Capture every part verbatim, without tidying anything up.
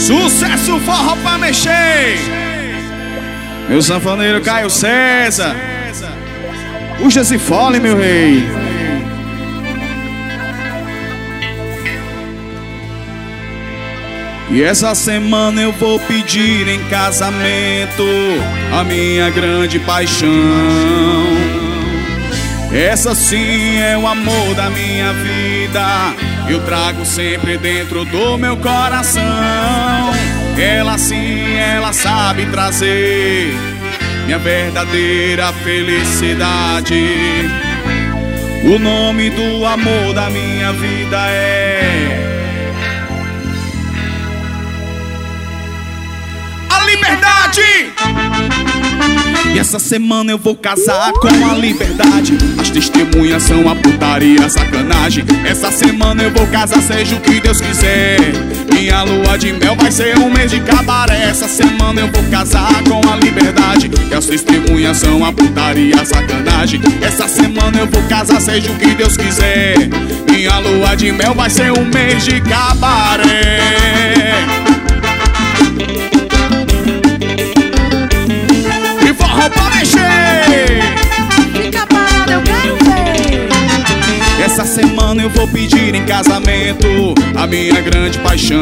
Sucesso forró pra mexer. Meu sanfoneiro Caio César. Puxa esse fole, meu rei. E essa semana eu vou pedir em casamento a minha grande paixão. Essa sim é o amor da minha vida, eu trago sempre dentro do meu coração. Ela sim, ela sabe trazer minha verdadeira felicidade. O nome do amor da minha vida é a liberdade. E essa semana eu vou casar com a liberdade. As testemunhas são a putaria, a sacanagem. Essa semana eu vou casar, seja o que Deus quiser. Minha lua de mel vai ser um mês de cabaré. Essa semana eu vou casar com a liberdade. E as testemunhas são a putaria, a sacanagem. Essa semana eu vou casar, seja o que Deus quiser. Minha lua de mel vai ser um mês de cabaré. Pra mexer. Fica parado, eu quero ver. Essa semana eu vou pedir em casamento a minha grande paixão.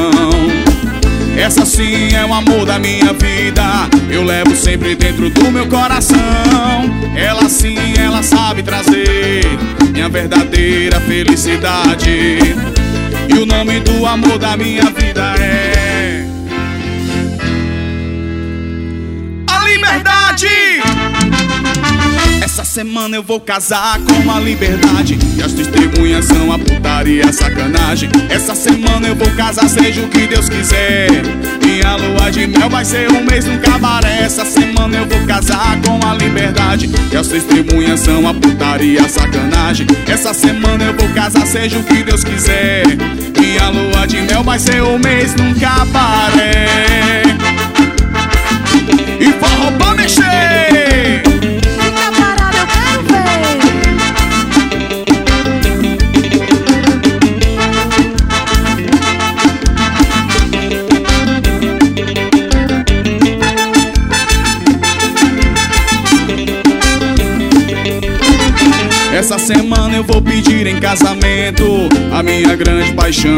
Essa sim é o amor da minha vida, eu levo sempre dentro do meu coração. Ela sim, ela sabe trazer minha verdadeira felicidade. E o nome do amor da minha vida é liberdade. Essa semana eu vou casar com a liberdade. E as testemunhas são a putaria, a sacanagem. Essa semana eu vou casar, seja o que Deus quiser. Minha lua de mel vai ser um mês num cabaré. Essa semana eu vou casar com a liberdade. E as testemunhas são a putaria, a sacanagem. Essa semana eu vou casar, seja o que Deus quiser. Minha lua de mel vai ser um mês num cabaré. E forró pra mexer. Fica parado, eu quero ver. Essa semana eu vou pedir em casamento a minha grande paixão.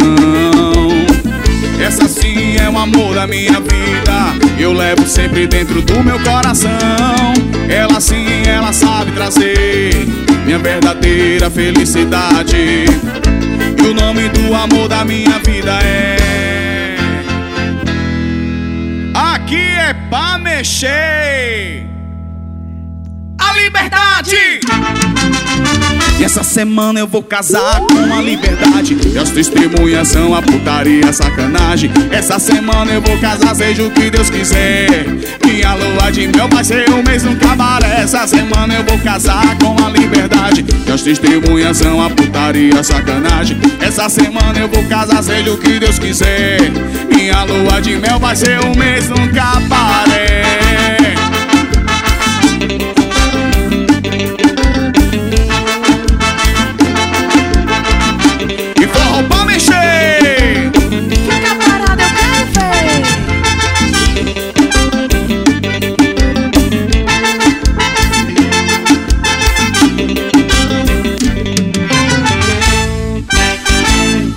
Essa sim é o amor da minha vida, eu levo sempre dentro do meu coração. Ela sim, ela sabe trazer minha verdadeira felicidade. E o nome do amor da minha vida é Aqui é pra mexer. A liberdade. E essa semana eu vou casar com a liberdade. E as testemunhas são a putaria, a sacanagem. Essa semana eu vou casar, seja o que Deus quiser. Minha lua de mel vai ser um mês num cabaré. Essa semana eu vou casar com a liberdade. E as testemunhas são a putaria, a sacanagem. Essa semana eu vou casar, seja o que Deus quiser. Minha lua de mel vai ser um mês num cabaré.